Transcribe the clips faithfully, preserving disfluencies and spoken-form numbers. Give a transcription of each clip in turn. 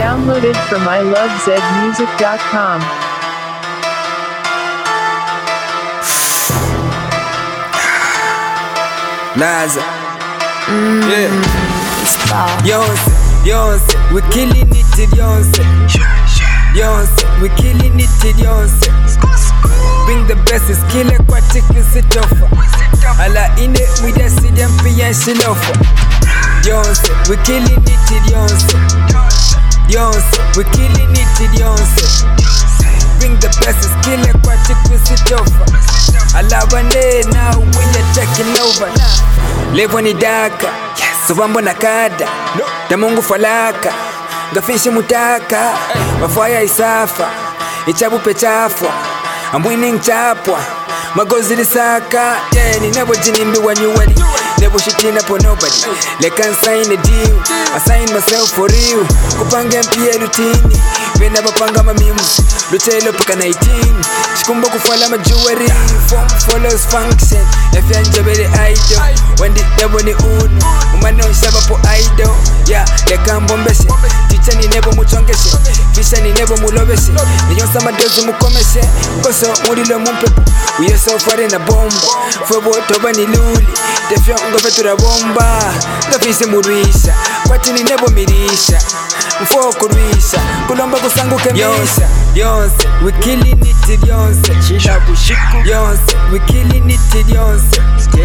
Downloaded from I love zed music dot com. Naza, Mm, yeah, it's ball. Beyonce, Beyonce, we killing it, Beyonce, Beyonce, we killing it, Beyonce. Bring the best, is killer, aquatic, we sit off. Alla in it, we just see them pay and she love. Beyonce, we killing it, Beyonce, Beyonce, we killing it, Beyonce. Bring the best, is killer, aquatic, we sit off. Alla one day now, we are taking over. Levo ni daka, so wambo na kada da Mungu falaka, ngafishi mutaka mafaya isafa, ichabu pechafwa amwini nchapwa magozi lisaka. Yeah, ni never jinimbi when you ready. Never shitting up on nobody. Like I sign a deal, I sign myself for real. Kupanga mpia lutini, vena bapanga mamimus Lutelo paka nineteen, shikumba kufala majuwari. Form follows function, if you enjoy idol. When the devil ni uno, umano shaba po idol. Yeah, like I'm bombeshe, teacher ni nebo muchongeshe, fisha ni nebo mulobeshe, niyonsa madozi mukomeshe. Koso mulilo mumpepo, uyo so fare na bomba. Fwebo toba ni luli, defyo ngove turabomba. Ngafisi murisha, kwati ni nebo mirisha, mfoko ruisha, kulomba kusangu kemisha. Beyonce, we killing it, Beyonce. Beyonce, we killing it, Beyonce.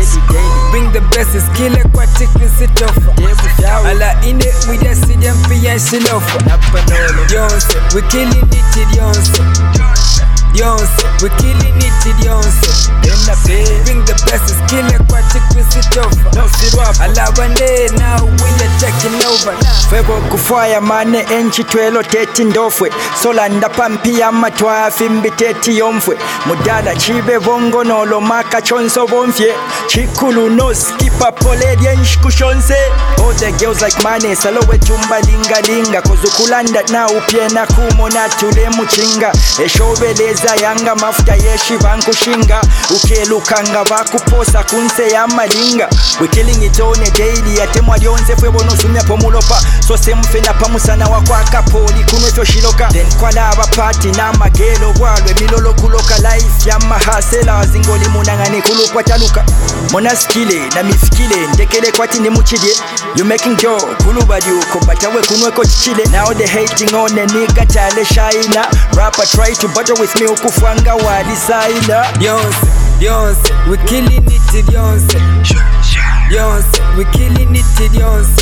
Bring the best, is killer, aquatic, we sit off. Alla in it, we just see them pay and she love. Beyonce, we killing it, Beyonce. Beyonce, we killing it, Beyonce. Bring the best, is killer, aquatic, we sit off. Alla one day now, we are taking over. Febo kufaya mane enchi twelo teti ndofwe. Solanda pampi ya matwa fimbi teti yomfwe. Mudala chibe bongo nolo maka chonso bonfye. Chikulu no skipa pole diensh kushonse. All the girls like mane salowe tumba linga linga. Kozukulanda na upye na kumo na tule muchinga. Eshobeleza yanga mafuta yeshi banku shinga. Ukelukanga bakuposa kunse ya malinga. We killing it on a daily. Atemwa lionze fwebo no sumya pomulopa. So semfena pamusana wakwaka poli kunwefyo shiloka. Then kwa laba party na magelo walwe milolo kuloka. Life ya mahasela zingoli munangani kulukwa taluka. Mona skile na mifikile ndekele kwati ni muchidye. You making joke kulubadi uko batawe kunweko chichile. Now they hating on a nigga tale shaina. Rapper try to battle with me ukufanga wali saina. Beyonce, Beyonce, we killing it, Beyonce. Beyonce, we killing it, Beyonce.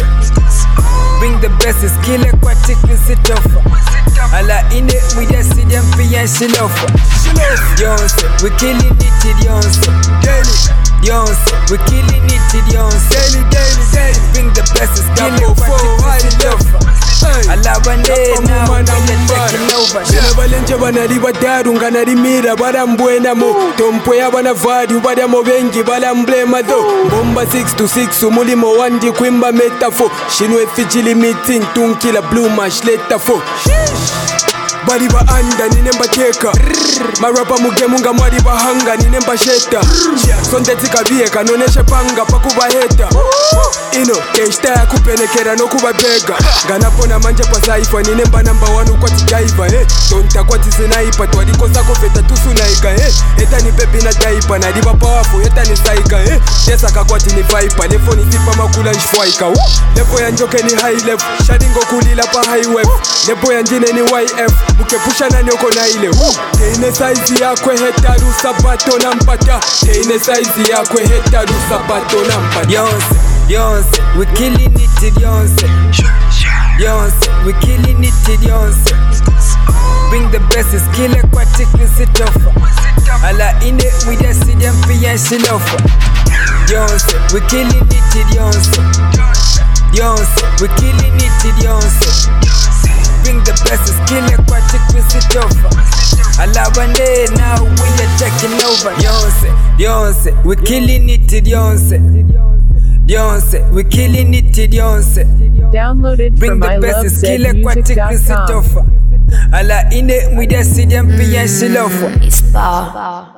Bring the best, is killer, aquatic, we sit off. Alla in it, we just see them pay and she love. Beyonce, we killing it, Beyonce. Beyonce, we killing it, Beyonce. Bring the best, is killer, aquatic, we sit off. Alla one day now, we are taking over. Bena balenje banali badaru nganali mira barambwena mo. Tompwe abana vadi ubada mo bengi balamblema do. Bomba six to six umulimo wandi kwimba metaphor. Shinwe fijili meeting tunkila blue mash letter for. Bari ba anda ninemba teka marapa mugemunga mwari bahanga ninemba sheta. Sondeti kabiye kanoneshe panga pakubaheta. Ino keshta ya kupenekera no kubabega. Ganapona manje pa saifa ninemba number one ukwati jaiva eh. Tonta kwati sinaipa twaliko sako feta tusunaika eh. Eta ni baby na jaipa na diba powerful eta ni saika eh. Desa kakwati ni viper lefo ni tipa makula nshwaika. Lefo ya njoke ni high level shadingo kulila pa high wave. Lefo ya njine ni Y F mukepusha na nyoko na ile. Teine size yakwe heta rusabato na mpata. Teine size yakwe heta rusabato na mpata. Beyonce, Beyonce, we killing it, Beyonce. Beyonce, we killing it, Beyonce. Bring the best, is killer, aquatic, we sit off. Alla in it, we just see them pay and she love. Beyonce, we killing it, Beyonce. Beyonce, we killing it, Beyonce. Bring the best, is killer, aquatic, we sit off. Alla one day now, we are taking over. Beyonce, Beyonce, we killing it, Beyonce. Beyonce, we killing it, Beyonce. Downloaded Bring from the I best, love is zed killer, music aquatic, dot we sit com. off. Alla in it, we just see them pay and she love. It's ball.